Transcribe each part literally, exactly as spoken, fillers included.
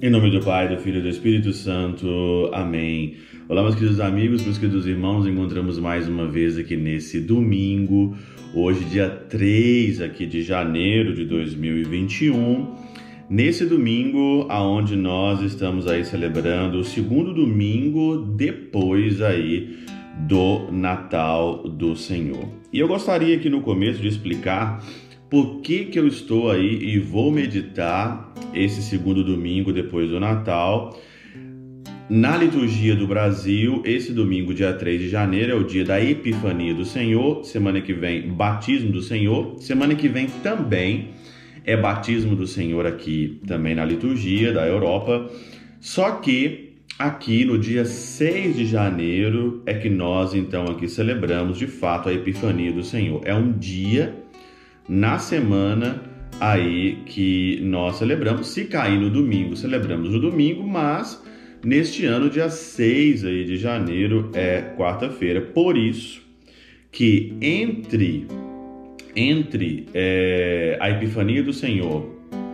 Em nome do Pai, do Filho e do Espírito Santo. Amém. Olá, meus queridos amigos, meus queridos irmãos. Encontramos mais uma vez aqui nesse domingo, hoje dia três aqui de janeiro de dois mil e vinte e um. Nesse domingo, aonde nós estamos aí celebrando o segundo domingo depois aí do Natal do Senhor. E eu gostaria aqui no começo de explicar por que que eu estou aí e vou meditar esse segundo domingo depois do Natal. Na liturgia do Brasil, esse domingo, dia três de janeiro, é o dia da Epifania do Senhor. Semana que vem, batismo do Senhor. Semana que vem também é batismo do Senhor aqui também na liturgia da Europa. Só que aqui no dia seis de janeiro é que nós então aqui celebramos de fato a Epifania do Senhor. É um dia na semana aí que nós celebramos. Se cair no domingo, celebramos no domingo, mas neste ano, dia seis aí de janeiro é quarta-feira. Por isso que entre, entre é, a Epifania do Senhor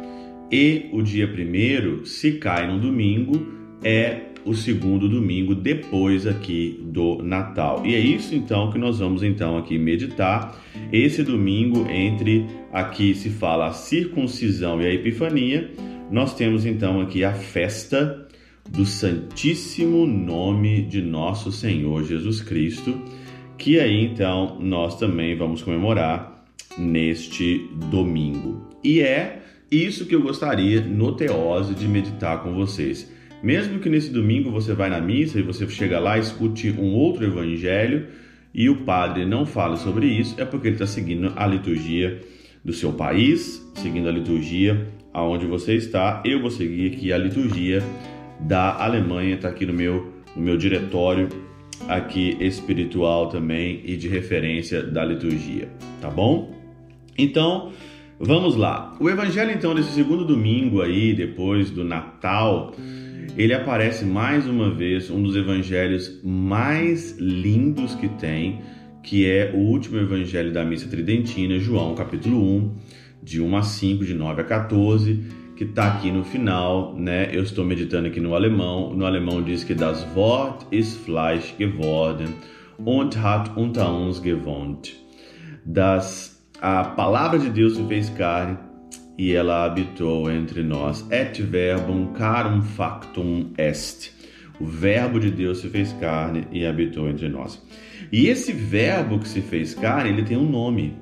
e o dia primeiro, se cai no domingo, é o segundo domingo depois aqui do Natal. E é isso então que nós vamos então aqui meditar esse domingo entre aqui se fala a circuncisão e a Epifania. Nós temos então aqui a festa do Santíssimo Nome de Nosso Senhor Jesus Cristo, que aí então nós também vamos comemorar neste domingo. E é isso que eu gostaria no Teose de meditar com vocês. Mesmo que nesse domingo você vai na missa e você chega lá e escute um outro evangelho e o padre não fala sobre isso, é porque ele está seguindo a liturgia do seu país, seguindo a liturgia aonde você está. Eu vou seguir aqui a liturgia da Alemanha, está aqui no meu, no meu diretório aqui espiritual também e de referência da liturgia, tá bom? Então, vamos lá. O evangelho então desse segundo domingo aí, depois do Natal, ele aparece mais uma vez, um dos evangelhos mais lindos que tem, que é o último evangelho da missa tridentina, João capítulo um, de um a cinco, de nove a quatorze, que está aqui no final, né? Eu estou meditando aqui no alemão. No alemão diz que das Wort ist Fleisch geworden und hat unter uns gewohnt. Das, a palavra de Deus se fez carne e ela habitou entre nós. Et verbum carum factum est. O verbo de Deus se fez carne e habitou entre nós. E esse verbo que se fez carne, ele tem um nome.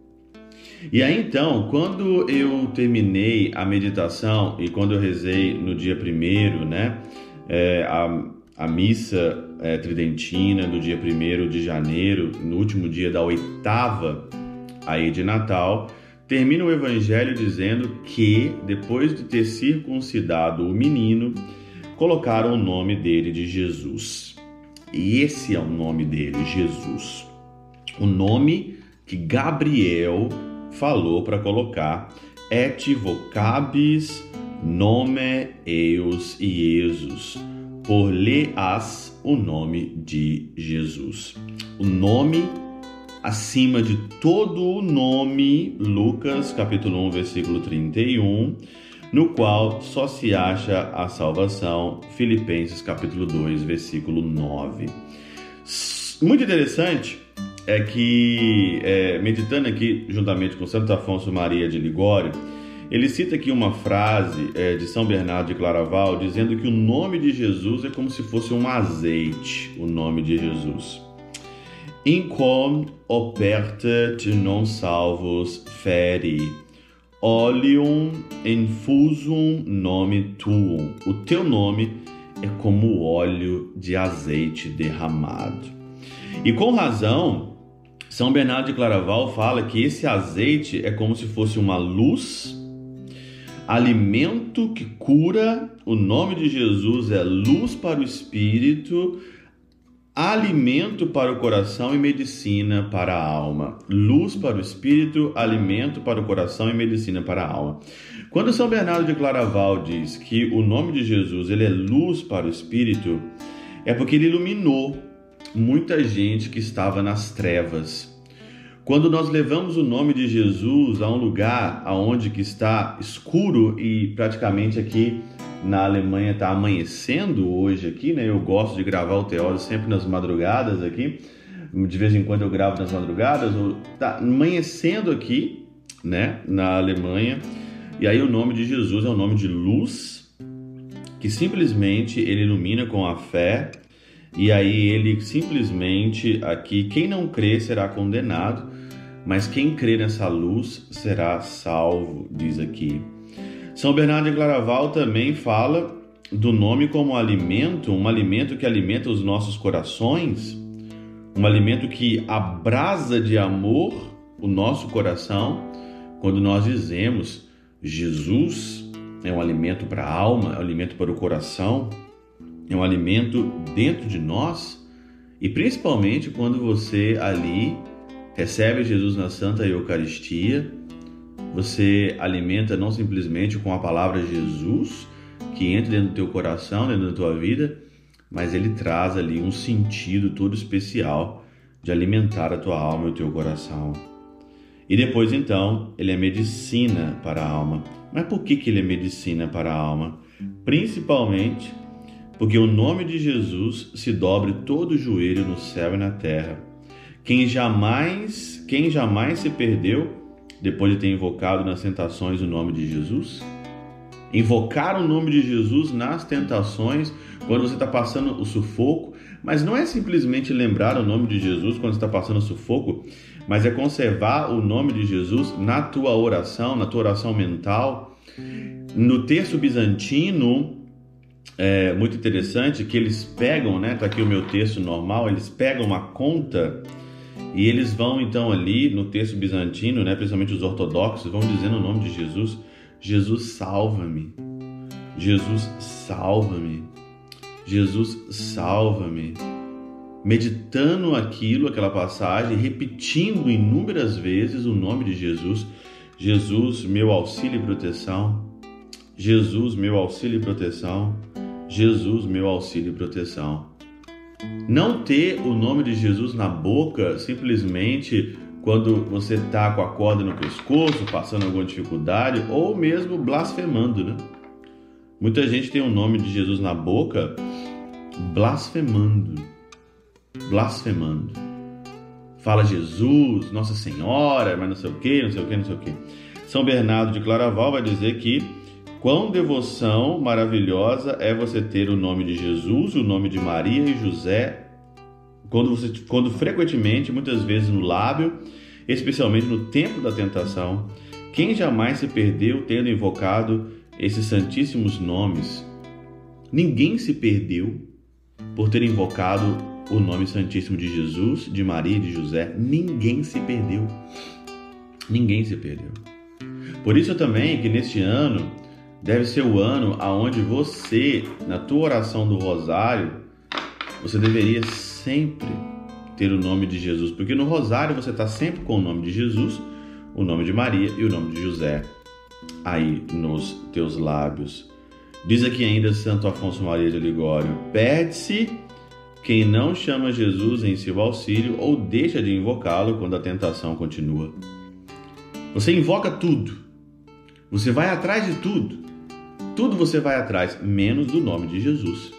E aí então, quando eu terminei a meditação e quando eu rezei no dia primeiro, né, é, a, a missa é, tridentina do dia primeiro de janeiro, no último dia da oitava aí de Natal, termina o evangelho dizendo que, depois de ter circuncidado o menino, colocaram o nome dele de Jesus. E esse é o nome dele, Jesus. O nome que Gabriel falou para colocar: Et vocabis nome eius Iesus, por lhe-as o nome de Jesus. O nome acima de todo o nome, Lucas capítulo um, versículo trinta e um, no qual só se acha a salvação, Filipenses capítulo dois, versículo nove. Muito interessante é que, é, meditando aqui juntamente com Santo Afonso Maria de Ligório, ele cita aqui uma frase é, de São Bernardo de Claraval, dizendo que o nome de Jesus é como se fosse um azeite, o nome de Jesus. In quam opertet non salvos feri, oleum infusum nome tuum. O teu nome é como óleo de azeite derramado. E com razão, São Bernardo de Claraval fala que esse azeite é como se fosse uma luz, alimento que cura. O nome de Jesus é luz para o espírito, alimento para o coração e medicina para a alma. Luz para o espírito, alimento para o coração e medicina para a alma. Quando São Bernardo de Claraval diz que o nome de Jesus ele é luz para o espírito, é porque ele iluminou muita gente que estava nas trevas. Quando nós levamos o nome de Jesus a um lugar aonde que está escuro e praticamente aqui na Alemanha está amanhecendo hoje aqui, né? Eu gosto de gravar o Teório sempre nas madrugadas aqui. De vez em quando eu gravo nas madrugadas. Está amanhecendo aqui, né? Na Alemanha. E aí o nome de Jesus é um nome de luz que simplesmente ele ilumina com a fé. E aí ele simplesmente aqui, quem não crê será condenado, mas quem crê nessa luz será salvo, diz aqui. São Bernardo de Claraval também fala do nome como alimento, um alimento que alimenta os nossos corações, um alimento que abrasa de amor o nosso coração, quando nós dizemos Jesus é um alimento para a alma, é um alimento para o coração, é um alimento dentro de nós, e principalmente quando você ali recebe Jesus na Santa Eucaristia, você alimenta não simplesmente com a palavra Jesus, que entra dentro do teu coração, dentro da tua vida, mas ele traz ali um sentido todo especial de alimentar a tua alma e o teu coração. E depois então, ele é medicina para a alma. Mas por que que ele é medicina para a alma? Principalmente porque o nome de Jesus se dobre todo o joelho no céu e na terra. Quem jamais, quem jamais se perdeu depois de ter invocado nas tentações o nome de Jesus? Invocar o nome de Jesus nas tentações, quando você está passando o sufoco, mas não é simplesmente lembrar o nome de Jesus quando você está passando o sufoco, mas é conservar o nome de Jesus na tua oração, na tua oração mental. No texto bizantino, é muito interessante que eles pegam, né? Tá aqui o meu texto normal, eles pegam uma conta e eles vão então ali no texto bizantino, né? Principalmente os ortodoxos, vão dizendo o nome de Jesus. Jesus salva-me, Jesus salva-me, Jesus salva-me. Meditando aquilo, aquela passagem, repetindo inúmeras vezes o nome de Jesus. Jesus, meu auxílio e proteção. Jesus, meu auxílio e proteção. Jesus, meu auxílio e proteção. Não ter o nome de Jesus na boca simplesmente quando você está com a corda no pescoço, passando alguma dificuldade, ou mesmo blasfemando, né? Muita gente tem o nome de Jesus na boca blasfemando. Blasfemando. Fala Jesus, Nossa Senhora, mas não sei o que, não sei o que, não sei o que. São Bernardo de Claraval vai dizer que quão devoção maravilhosa é você ter o nome de Jesus, o nome de Maria e José, quando, você, quando frequentemente, muitas vezes no lábio, especialmente no tempo da tentação. Quem jamais se perdeu tendo invocado esses santíssimos nomes? Ninguém se perdeu por ter invocado o nome santíssimo de Jesus, de Maria e de José. Ninguém se perdeu. Ninguém se perdeu. Por isso também que neste ano deve ser o ano aonde você, na tua oração do rosário, você deveria sempre ter o nome de Jesus, porque no rosário você está sempre com o nome de Jesus, o nome de Maria e o nome de José aí nos teus lábios. Diz aqui ainda Santo Afonso Maria de Ligório: perde-se quem não chama Jesus em seu auxílio ou deixa de invocá-lo quando a tentação continua. Você invoca tudo, você vai atrás de tudo, tudo você vai atrás, menos do nome de Jesus.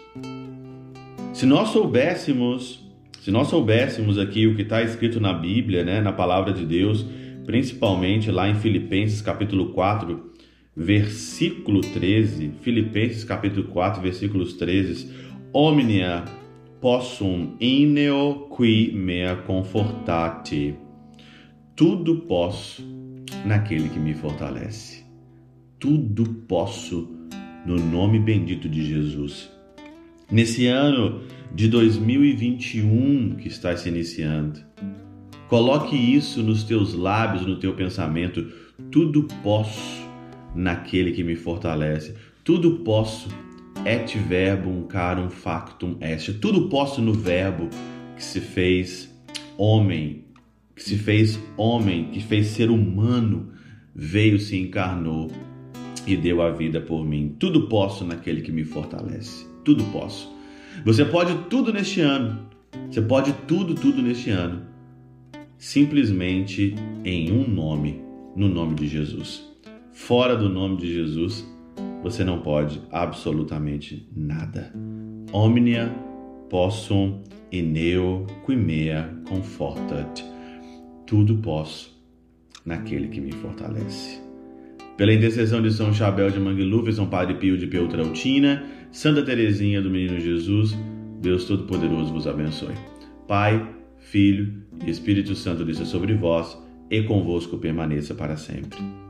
Se nós soubéssemos, se nós soubéssemos aqui o que está escrito na Bíblia, né, na Palavra de Deus, principalmente lá em Filipenses capítulo quatro, versículo treze, Filipenses capítulo quatro, versículos treze, omnia possum in neo qui mea confortate. Tudo posso naquele que me fortalece. Tudo posso no nome bendito de Jesus. Nesse ano de dois mil e vinte e um que está se iniciando, coloque isso nos teus lábios, no teu pensamento. Tudo posso naquele que me fortalece. Tudo posso et verbum carum factum est. Tudo posso no verbo que se fez homem, que se fez homem, que fez ser humano, veio, se encarnou e deu a vida por mim. Tudo posso naquele que me fortalece. Tudo posso. Você pode tudo neste ano. Você pode tudo, tudo neste ano. simplesmente em um nome, no nome de Jesus. Fora do nome de Jesus, você não pode absolutamente nada. Omnia possum eneo qui mea confortat. Tudo posso naquele que me fortalece. Pela intercessão de São Chabel de Mangluf, São Padre Pio de Pietrelcina, Santa Teresinha do Menino Jesus, Deus Todo-Poderoso vos abençoe. Pai, Filho e Espírito Santo desça sobre vós e convosco permaneça para sempre.